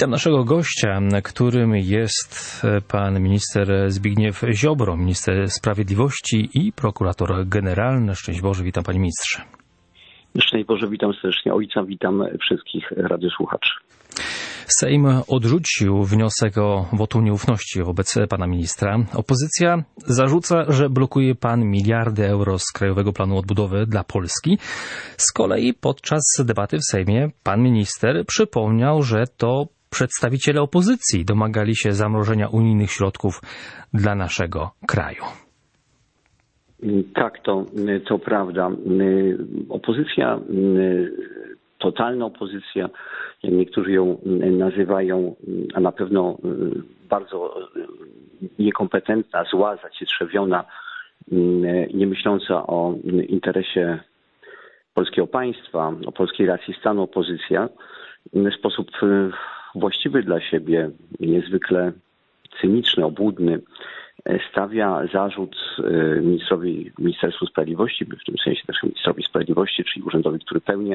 Witam naszego gościa, którym jest pan minister Zbigniew Ziobro, minister sprawiedliwości i prokurator generalny. Szczęść Boże, witam panie ministrze. Szczęść Boże, witam serdecznie ojca, witam wszystkich radiosłuchaczy. Sejm odrzucił wniosek o wotum nieufności wobec pana ministra. Opozycja zarzuca, że blokuje pan miliardy euro z Krajowego Planu Odbudowy dla Polski. Z kolei podczas debaty w Sejmie pan minister przypomniał, że to przedstawiciele opozycji domagali się zamrożenia unijnych środków dla naszego kraju. Tak, to prawda. Opozycja, totalna opozycja, jak niektórzy ją nazywają, a na pewno bardzo niekompetentna, zła, zacietrzewiona, nie myśląca o interesie polskiego państwa, o polskiej racji stanu opozycja, w sposób właściwy dla siebie, niezwykle cyniczny, obłudny, stawia zarzut Ministerstwu Sprawiedliwości, w tym sensie też ministrowi sprawiedliwości, czyli urzędowi, który pełnię,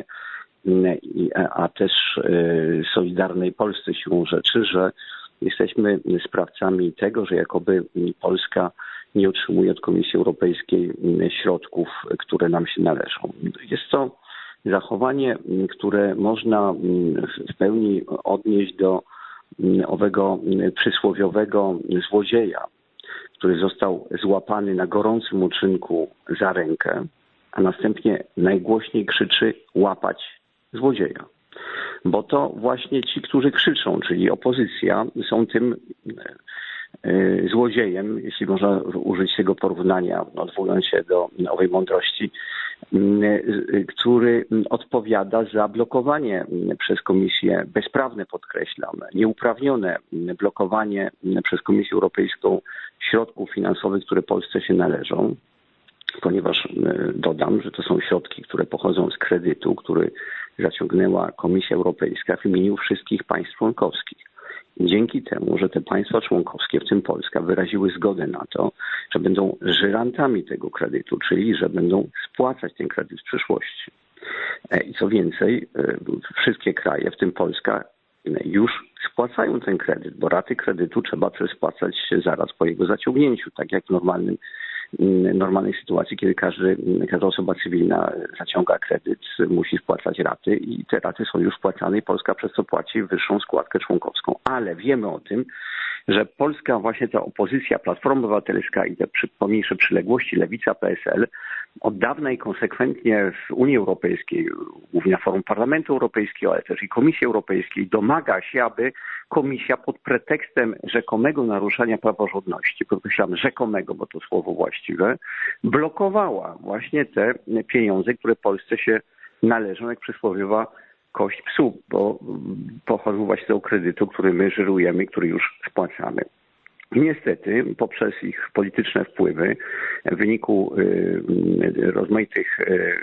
a też Solidarnej Polsce siłą rzeczy, że jesteśmy sprawcami tego, że jakoby Polska nie otrzymuje od Komisji Europejskiej środków, które nam się należą. Jest to zachowanie, które można w pełni odnieść do owego przysłowiowego złodzieja, który został złapany na gorącym uczynku za rękę, a następnie najgłośniej krzyczy: łapać złodzieja. Bo to właśnie ci, którzy krzyczą, czyli opozycja, są tym złodziejem, jeśli można użyć tego porównania, odwołując się do owej mądrości, który odpowiada za blokowanie przez Komisję, bezprawne podkreślam, nieuprawnione blokowanie przez Komisję Europejską środków finansowych, które Polsce się należą, ponieważ dodam, że to są środki, które pochodzą z kredytu, który zaciągnęła Komisja Europejska w imieniu wszystkich państw członkowskich. Dzięki temu, że te państwa członkowskie, w tym Polska, wyraziły zgodę na to, że będą żyrantami tego kredytu, czyli że będą spłacać ten kredyt w przyszłości. I co więcej, wszystkie kraje, w tym Polska, już spłacają ten kredyt, bo raty kredytu trzeba spłacać zaraz po jego zaciągnięciu, tak jak w normalnej sytuacji, kiedy każda osoba cywilna zaciąga kredyt, musi spłacać raty i te raty są już spłacane i Polska przez to płaci wyższą składkę członkowską. Ale wiemy o tym, że Polska, właśnie ta opozycja, Platforma Obywatelska i te pomniejsze przyległości, Lewica, PSL, od dawna i konsekwentnie w Unii Europejskiej, głównie na forum Parlamentu Europejskiego, ale też i Komisji Europejskiej, domaga się, aby Komisja pod pretekstem rzekomego naruszania praworządności, podkreślam rzekomego, bo to słowo właściwe, blokowała właśnie te pieniądze, które Polsce się należą, jak przysłowiowa kość psu, bo pochodzą właśnie z tego kredytu, który my żyrujemy, który już spłacamy. I niestety poprzez ich polityczne wpływy w wyniku rozmaitych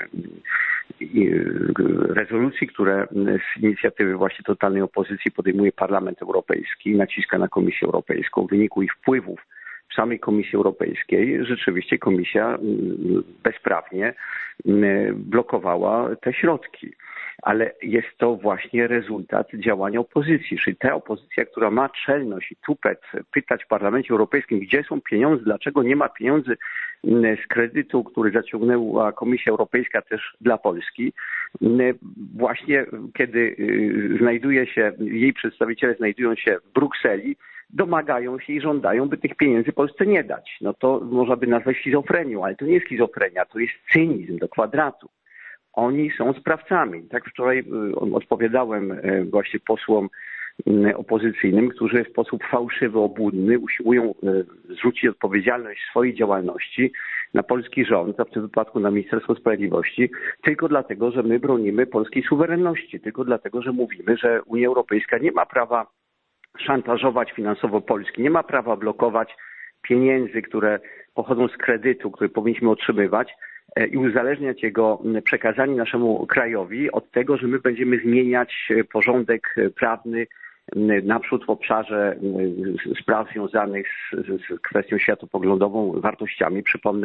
rezolucji, które z inicjatywy właśnie totalnej opozycji podejmuje Parlament Europejski, naciska na Komisję Europejską, w wyniku ich wpływów w samej Komisji Europejskiej rzeczywiście Komisja bezprawnie blokowała te środki. Ale jest to właśnie rezultat działania opozycji, czyli ta opozycja, która ma czelność i tupet pytać w Parlamencie Europejskim, gdzie są pieniądze, dlaczego nie ma pieniędzy z kredytu, który zaciągnęła Komisja Europejska też dla Polski. Właśnie kiedy jej przedstawiciele znajdują się w Brukseli, domagają się i żądają, by tych pieniędzy Polsce nie dać. No to można by nazwać schizofrenią, ale to nie jest schizofrenia, to jest cynizm do kwadratu. Oni są sprawcami. Tak wczoraj odpowiadałem właśnie posłom opozycyjnym, którzy w sposób fałszywy, obłudny usiłują zrzucić odpowiedzialność swojej działalności na polski rząd, a w tym wypadku na Ministerstwo Sprawiedliwości, tylko dlatego, że my bronimy polskiej suwerenności, tylko dlatego, że mówimy, że Unia Europejska nie ma prawa szantażować finansowo Polski, nie ma prawa blokować pieniędzy, które pochodzą z kredytu, który powinniśmy otrzymywać, i uzależniać jego przekazanie naszemu krajowi od tego, że my będziemy zmieniać porządek prawny naprzód w obszarze spraw związanych z kwestią światopoglądową, wartościami. Przypomnę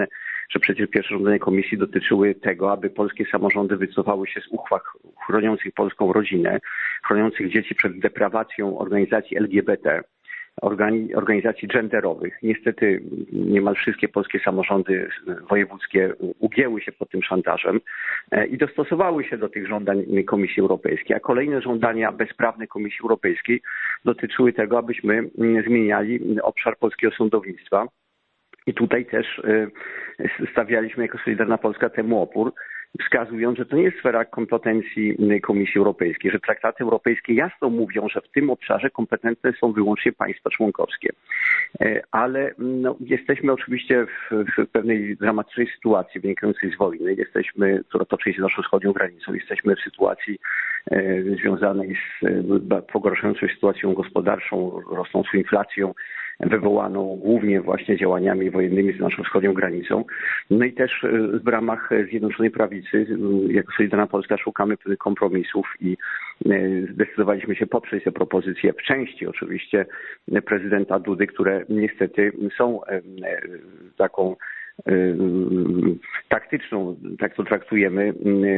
że przecież pierwsze żądania komisji dotyczyły tego, aby polskie samorządy wycofały się z uchwał chroniących polską rodzinę, chroniących dzieci przed deprawacją organizacji LGBT, organizacji genderowych. Niestety niemal wszystkie polskie samorządy wojewódzkie ugięły się pod tym szantażem i dostosowały się do tych żądań Komisji Europejskiej. A kolejne żądania bezprawne Komisji Europejskiej dotyczyły tego, abyśmy zmieniali obszar polskiego sądownictwa. I tutaj też stawialiśmy jako Solidarna Polska temu opór, wskazując, że to nie jest sfera kompetencji Komisji Europejskiej, że traktaty europejskie jasno mówią, że w tym obszarze kompetentne są wyłącznie państwa członkowskie. Ale jesteśmy oczywiście w pewnej dramatycznej sytuacji wynikającej z wojny. Która toczy się naszą wschodnią granicą. Jesteśmy w sytuacji związanej z pogarszającą się sytuacją gospodarczą, rosnącą inflacją, wywołaną głównie właśnie działaniami wojennymi z naszą wschodnią granicą. No i też w ramach Zjednoczonej Prawicy, jako Solidarna Polska, szukamy pewnych kompromisów i zdecydowaliśmy się poprzeć te propozycje, w części oczywiście prezydenta Dudy, które niestety są taką taktyczną, tak to traktujemy,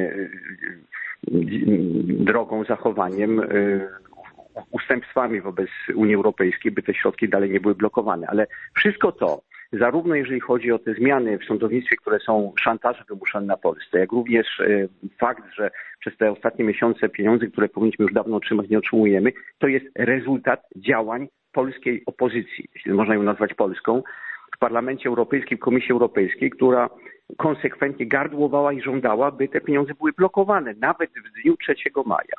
drogą, zachowaniem, ustępstwami wobec Unii Europejskiej, by te środki dalej nie były blokowane. Ale wszystko to, zarówno jeżeli chodzi o te zmiany w sądownictwie, które są szantażem wymuszane na Polsce, jak również fakt, że przez te ostatnie miesiące pieniądze, które powinniśmy już dawno otrzymać, nie otrzymujemy, to jest rezultat działań polskiej opozycji, jeśli można ją nazwać polską, w Parlamencie Europejskim, w Komisji Europejskiej, która konsekwentnie gardłowała i żądała, by te pieniądze były blokowane, nawet w dniu 3 maja.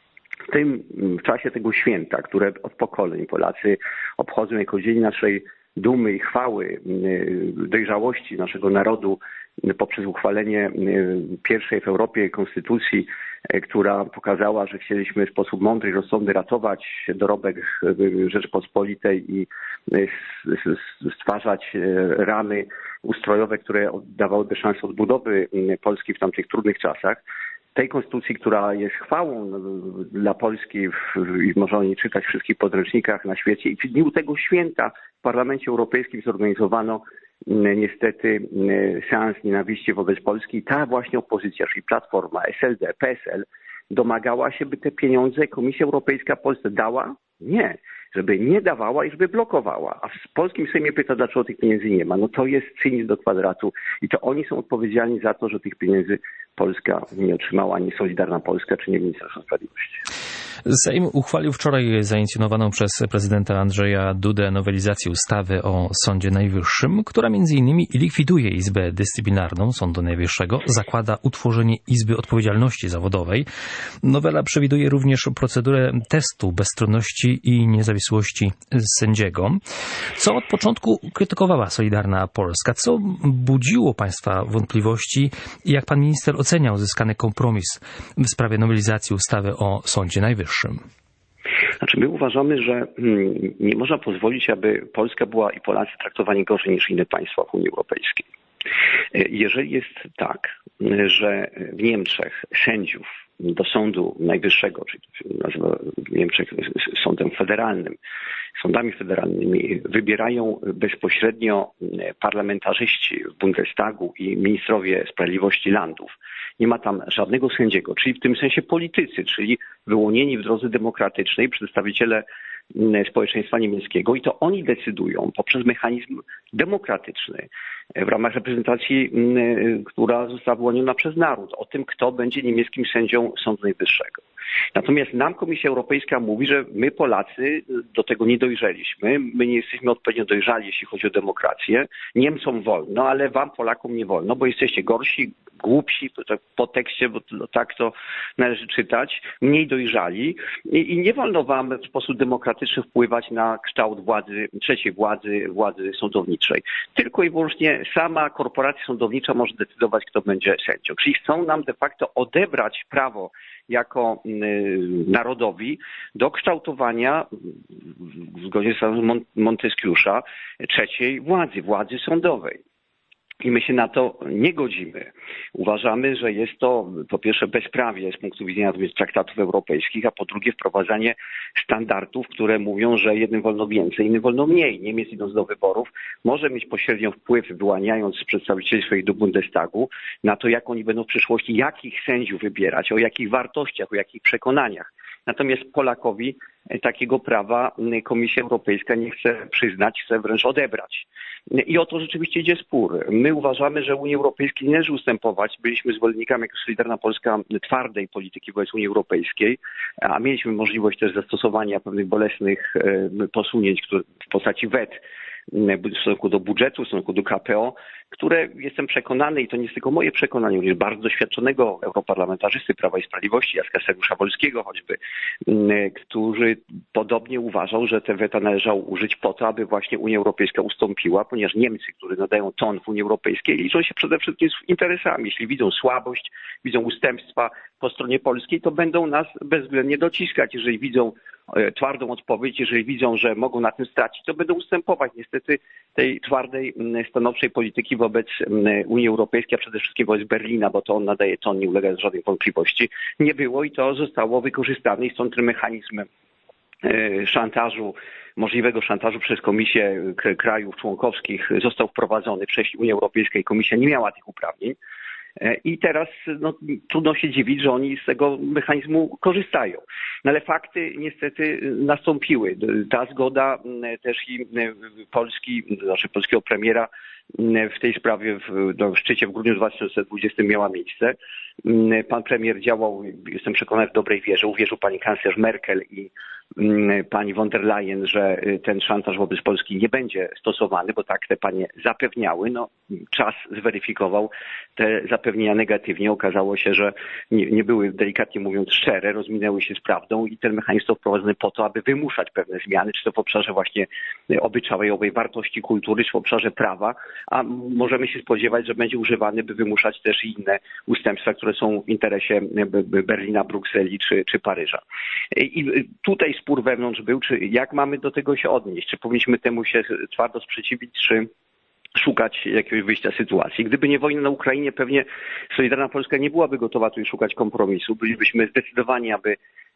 W czasie tego święta, które od pokoleń Polacy obchodzą jako dzień naszej dumy i chwały, dojrzałości naszego narodu poprzez uchwalenie pierwszej w Europie konstytucji, która pokazała, że chcieliśmy w sposób mądry i rozsądny ratować dorobek Rzeczypospolitej i stwarzać ramy ustrojowe, które dawałyby szansę odbudowy Polski w tamtych trudnych czasach. Tej konstytucji, która jest chwałą dla Polski i można o niej czytać w wszystkich podręcznikach na świecie. I w dniu tego święta w Parlamencie Europejskim zorganizowano niestety seans nienawiści wobec Polski. I ta właśnie opozycja, czyli Platforma, SLD, PSL, domagała się, by te pieniądze Komisja Europejska Polsce dała? Nie. Żeby nie dawała i żeby blokowała. A w polskim Sejmie pyta, dlaczego tych pieniędzy nie ma. No to jest cynizm do kwadratu. I to oni są odpowiedzialni za to, że tych pieniędzy Polska nie otrzymała, ani Solidarna Polska, czy nie Ministerstwo Sprawiedliwości. Sejm uchwalił wczoraj zainicjonowaną przez prezydenta Andrzeja Dudę nowelizację ustawy o Sądzie Najwyższym, która m.in. likwiduje Izbę Dyscyplinarną Sądu Najwyższego, zakłada utworzenie Izby Odpowiedzialności Zawodowej. Nowela przewiduje również procedurę testu bezstronności i niezawisłości sędziego, co od początku krytykowała Solidarna Polska. Co budziło państwa wątpliwości i jak pan minister oceniał zyskany kompromis w sprawie nowelizacji ustawy o Sądzie Najwyższym? Znaczy, my uważamy, że nie można pozwolić, aby Polska była i Polacy traktowani gorzej niż inne państwa w Unii Europejskiej. Jeżeli jest tak, że w Niemczech sędziów do Sądu Najwyższego, czyli to się nazywa w Niemczech sądem federalnym, sądami federalnymi, wybierają bezpośrednio parlamentarzyści w Bundestagu i ministrowie sprawiedliwości landów. Nie ma tam żadnego sędziego, czyli w tym sensie politycy, czyli wyłonieni w drodze demokratycznej przedstawiciele społeczeństwa niemieckiego i to oni decydują poprzez mechanizm demokratyczny w ramach reprezentacji, która została wyłoniona przez naród, o tym, kto będzie niemieckim sędzią Sądu Najwyższego. Natomiast nam Komisja Europejska mówi, że my Polacy do tego nie dojrzeliśmy, my nie jesteśmy odpowiednio dojrzali, jeśli chodzi o demokrację. Niemcom wolno, ale wam Polakom nie wolno, bo jesteście gorsi, głupsi, po tekście, bo tak to należy czytać, mniej dojrzali i nie wolno wam w sposób demokratyczny wpływać na kształt władzy, trzeciej władzy sądowniczej. Tylko i wyłącznie sama korporacja sądownicza może decydować, kto będzie sędzią. Czyli chcą nam de facto odebrać prawo jako narodowi do kształtowania, zgodnie z Montesquieu'a, trzeciej władzy sądowej. I my się na to nie godzimy. Uważamy, że jest to po pierwsze bezprawie z punktu widzenia traktatów europejskich, a po drugie wprowadzanie standardów, które mówią, że jednym wolno więcej, innym wolno mniej. Niemiec, idąc do wyborów, może mieć pośrednio wpływ, wyłaniając przedstawicieli swoich do Bundestagu, na to, jak oni będą w przyszłości, jakich sędziów wybierać, o jakich wartościach, o jakich przekonaniach. Natomiast Polakowi takiego prawa Komisja Europejska nie chce przyznać, chce wręcz odebrać. I o to rzeczywiście idzie spór. My uważamy, że Unii Europejskiej nie należy ustępować. Byliśmy zwolennikami jako Solidarna Polska twardej polityki wobec Unii Europejskiej, a mieliśmy możliwość też zastosowania pewnych bolesnych posunięć w postaci wet w stosunku do budżetu, w stosunku do KPO, które jestem przekonany, i to nie jest tylko moje przekonanie, również bardzo doświadczonego europarlamentarzysty Prawa i Sprawiedliwości, Jacka Saryusza-Wolskiego choćby, który podobnie uważał, że te weta należało użyć po to, aby właśnie Unia Europejska ustąpiła, ponieważ Niemcy, którzy nadają ton w Unii Europejskiej, liczą się przede wszystkim z interesami. Jeśli widzą słabość, widzą ustępstwa po stronie polskiej, to będą nas bezwzględnie dociskać. Jeżeli widzą twardą odpowiedź, jeżeli widzą, że mogą na tym stracić, to będą ustępować. Niestety tej twardej, stanowczej polityki wobec Unii Europejskiej, a przede wszystkim wobec Berlina, bo to on nadaje ton, nie ulega żadnej wątpliwości, nie było i to zostało wykorzystane i stąd ten mechanizm szantażu, możliwego szantażu przez Komisję krajów członkowskich został wprowadzony. Wcześniej Unia Europejska i Komisja nie miała tych uprawnień. I teraz trudno się dziwić, że oni z tego mechanizmu korzystają. No ale fakty niestety nastąpiły. Ta zgoda też i polskiego premiera w tej sprawie w szczycie w grudniu 2020 miała miejsce. Pan premier działał, jestem przekonany, w dobrej wierze. Uwierzył pani kanclerz Merkel i pani von der Leyen, że ten szantaż wobec Polski nie będzie stosowany, bo tak te panie zapewniały. Czas zweryfikował te zapewnienia negatywnie. Okazało się, że nie były, delikatnie mówiąc, szczere, rozminęły się z prawdą i ten mechanizm został wprowadzony po to, aby wymuszać pewne zmiany, czy to w obszarze właśnie obyczajowej wartości kultury, czy w obszarze prawa, a możemy się spodziewać, że będzie używany, by wymuszać też i inne ustępstwa, które są w interesie Berlina, Brukseli czy Paryża. I tutaj spór wewnątrz był, czy jak mamy do tego się odnieść, czy powinniśmy temu się twardo sprzeciwić, czy szukać jakiegoś wyjścia z sytuacji. Gdyby nie wojna na Ukrainie, pewnie Solidarna Polska nie byłaby gotowa tu szukać kompromisu. Bylibyśmy zdecydowani, aby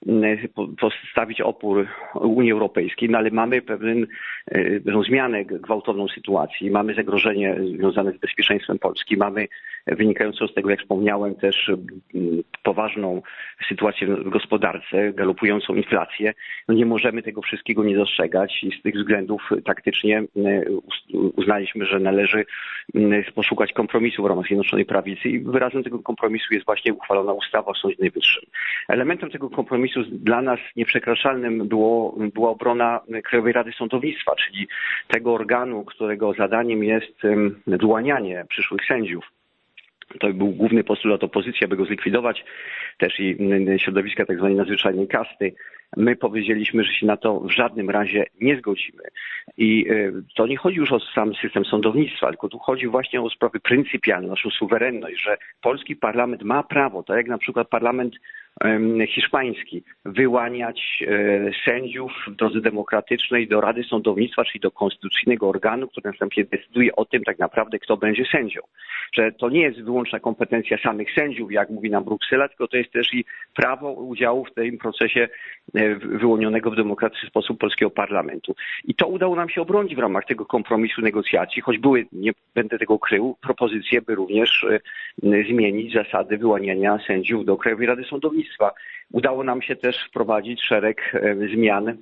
postawić opór Unii Europejskiej, ale mamy pewną zmianę, gwałtowną sytuacji. Mamy zagrożenie związane z bezpieczeństwem Polski. Mamy wynikającą z tego, jak wspomniałem, też poważną sytuację w gospodarce, galopującą inflację. Nie możemy tego wszystkiego nie dostrzegać i z tych względów taktycznie uznaliśmy, że należy poszukać kompromisu w ramach Zjednoczonej Prawicy i wyrazem tego kompromisu jest właśnie uchwalona ustawa o Sądzie Najwyższym. Elementem tego kompromisu dla nas nieprzekraczalnym była obrona Krajowej Rady Sądownictwa, czyli tego organu, którego zadaniem jest wyłanianie przyszłych sędziów. To był główny postulat opozycji, aby go zlikwidować, też i środowiska tak zwanej nadzwyczajnej kasty. My powiedzieliśmy, że się na to w żadnym razie nie zgodzimy. I to nie chodzi już o sam system sądownictwa, tylko tu chodzi właśnie o sprawy pryncypialne, naszą suwerenność, że polski parlament ma prawo, tak jak na przykład parlament hiszpański, wyłaniać sędziów w drodze demokratycznej do Rady Sądownictwa, czyli do konstytucyjnego organu, który następnie decyduje o tym tak naprawdę, kto będzie sędzią. Że to nie jest wyłączna kompetencja samych sędziów, jak mówi nam Bruksela, tylko to jest też i prawo udziału w tym procesie wyłonionego w demokratyczny sposób polskiego parlamentu. I to udało nam się obronić w ramach tego kompromisu negocjacji, choć były, nie będę tego krył, propozycje, by również zmienić zasady wyłaniania sędziów do Krajowej Rady Sądownictwa. Udało nam się też wprowadzić szereg zmian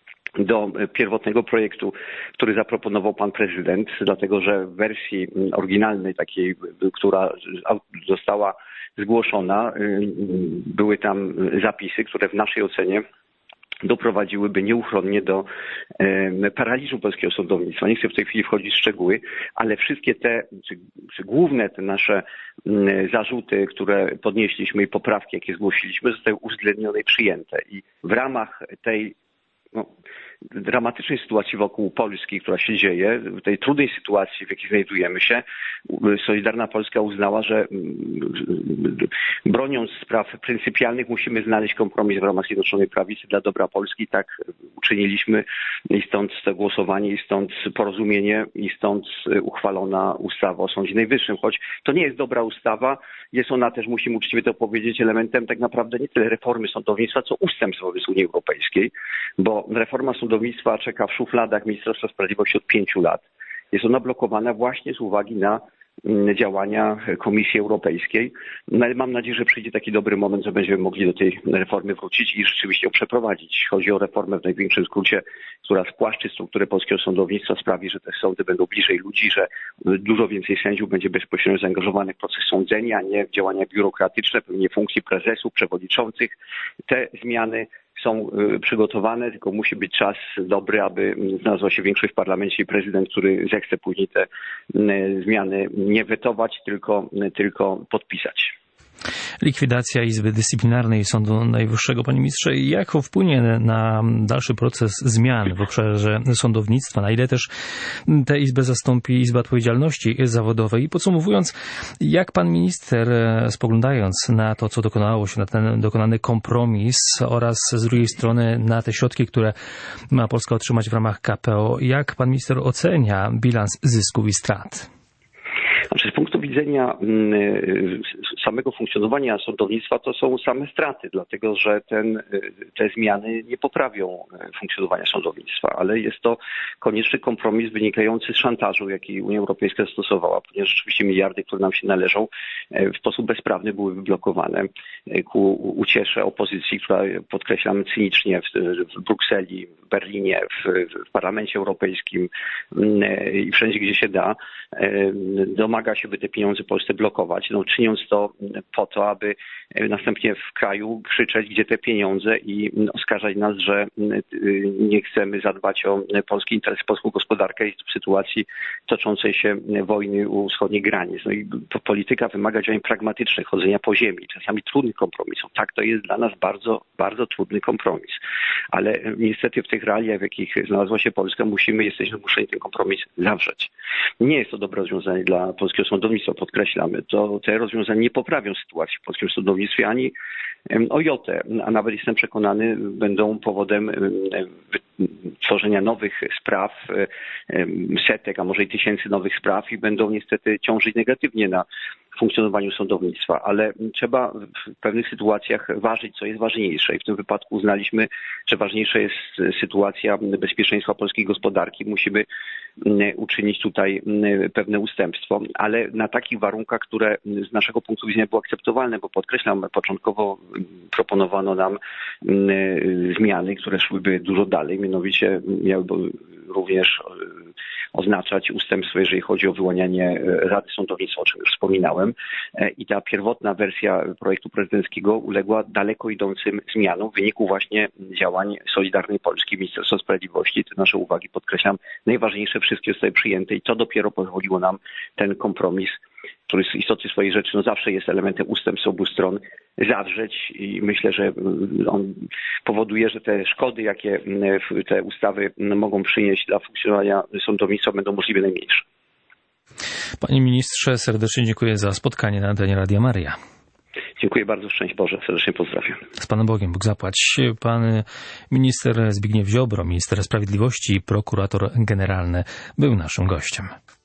do pierwotnego projektu, który zaproponował pan prezydent, dlatego że w wersji oryginalnej, takiej, która została zgłoszona, były tam zapisy, które w naszej ocenie doprowadziłyby nieuchronnie do paraliżu polskiego sądownictwa. Nie chcę w tej chwili wchodzić w szczegóły, ale wszystkie czy główne te nasze zarzuty, które podnieśliśmy i poprawki, jakie zgłosiliśmy, zostały uwzględnione i przyjęte. I w ramach tej dramatycznej sytuacji wokół Polski, która się dzieje, w tej trudnej sytuacji, w jakiej znajdujemy się, Solidarna Polska uznała, że broniąc spraw pryncypialnych musimy znaleźć kompromis w ramach Zjednoczonej Prawicy dla dobra Polski. Tak uczyniliśmy i stąd to głosowanie, i stąd porozumienie, i stąd uchwalona ustawa o Sądzie Najwyższym. Choć to nie jest dobra ustawa, jest ona też, musimy uczciwie to powiedzieć, elementem tak naprawdę nie tyle reformy sądownictwa, co ustępstw wobec Unii Europejskiej, bo reforma sądownictwa czeka w szufladach Ministerstwa Sprawiedliwości od 5 lat. Jest ona blokowana właśnie z uwagi na działania Komisji Europejskiej. No ale mam nadzieję, że przyjdzie taki dobry moment, że będziemy mogli do tej reformy wrócić i rzeczywiście ją przeprowadzić. Chodzi o reformę w największym skrócie, która spłaszczy strukturę polskiego sądownictwa, sprawi, że te sądy będą bliżej ludzi, że dużo więcej sędziów będzie bezpośrednio zaangażowanych w proces sądzenia, a nie w działania biurokratyczne, pełnienie funkcji prezesów, przewodniczących. Te zmiany są przygotowane, tylko musi być czas dobry, aby znalazła się większość w parlamencie i prezydent, który zechce później te zmiany nie wetować, tylko podpisać. Likwidacja Izby Dyscyplinarnej Sądu Najwyższego, panie ministrze, jak wpłynie na dalszy proces zmian w obszarze sądownictwa? Na ile też tę izbę zastąpi Izba Odpowiedzialności Zawodowej? I podsumowując, jak pan minister, spoglądając na to, co dokonało się, na ten dokonany kompromis oraz z drugiej strony na te środki, które ma Polska otrzymać w ramach KPO, jak pan minister ocenia bilans zysków i strat? Znaczy, z punktu widzenia samego funkcjonowania sądownictwa to są same straty, dlatego że te zmiany nie poprawią funkcjonowania sądownictwa, ale jest to konieczny kompromis wynikający z szantażu, jaki Unia Europejska stosowała, ponieważ rzeczywiście miliardy, które nam się należą, w sposób bezprawny były wyblokowane ku uciesze opozycji, która, podkreślam cynicznie, w Brukseli, w Berlinie, w Parlamencie Europejskim i wszędzie, gdzie się da, domaga się, by te pieniądze Polsce blokować, czyniąc to po to, aby następnie w kraju krzyczeć, gdzie te pieniądze i oskarżać nas, że nie chcemy zadbać o polski interes, polską gospodarkę i w sytuacji toczącej się wojny u wschodnich granic. No i polityka wymaga działań pragmatycznych, chodzenia po ziemi, czasami trudnych kompromisów. Tak, to jest dla nas bardzo, bardzo trudny kompromis. Ale niestety w tych realiach, w jakich znalazła się Polska, jesteśmy zmuszeni ten kompromis zawrzeć. Nie jest to dobre rozwiązanie dla polskiego sądownictwa, podkreślamy. Te rozwiązania nie poprawią sytuacji w polskim sądownictwie ani o jotę, a nawet jestem przekonany, będą powodem tworzenia nowych spraw, setek, a może i tysięcy nowych spraw i będą niestety ciążyć negatywnie na funkcjonowaniu sądownictwa, ale trzeba w pewnych sytuacjach ważyć, co jest ważniejsze i w tym wypadku uznaliśmy, że ważniejsza jest sytuacja bezpieczeństwa polskiej gospodarki. Musimy uczynić tutaj pewne ustępstwo, ale na takich warunkach, które z naszego punktu widzenia były akceptowalne, bo podkreślam, początkowo proponowano nam zmiany, które szłyby dużo dalej, mianowicie miałyby również oznaczać ustępstwo, jeżeli chodzi o wyłanianie Rady Sądownictwa, o czym już wspominałem. I ta pierwotna wersja projektu prezydenckiego uległa daleko idącym zmianom w wyniku właśnie działań Solidarnej Polski, Ministerstwa Sprawiedliwości. Te nasze uwagi, podkreślam, najważniejsze wszystkie zostały przyjęte i to dopiero pozwoliło nam ten kompromis, który z istoty swojej rzeczy zawsze jest elementem ustępstw obu stron, zawrzeć i myślę, że on powoduje, że te szkody, jakie te ustawy mogą przynieść dla funkcjonowania sądownictwa, będą możliwie najmniejsze. Panie ministrze, serdecznie dziękuję za spotkanie na antenie Radia Maryja. Dziękuję bardzo, szczęść Boże, serdecznie pozdrawiam. Z Panem Bogiem, Bóg zapłać. Pan minister Zbigniew Ziobro, minister sprawiedliwości i prokurator generalny był naszym gościem.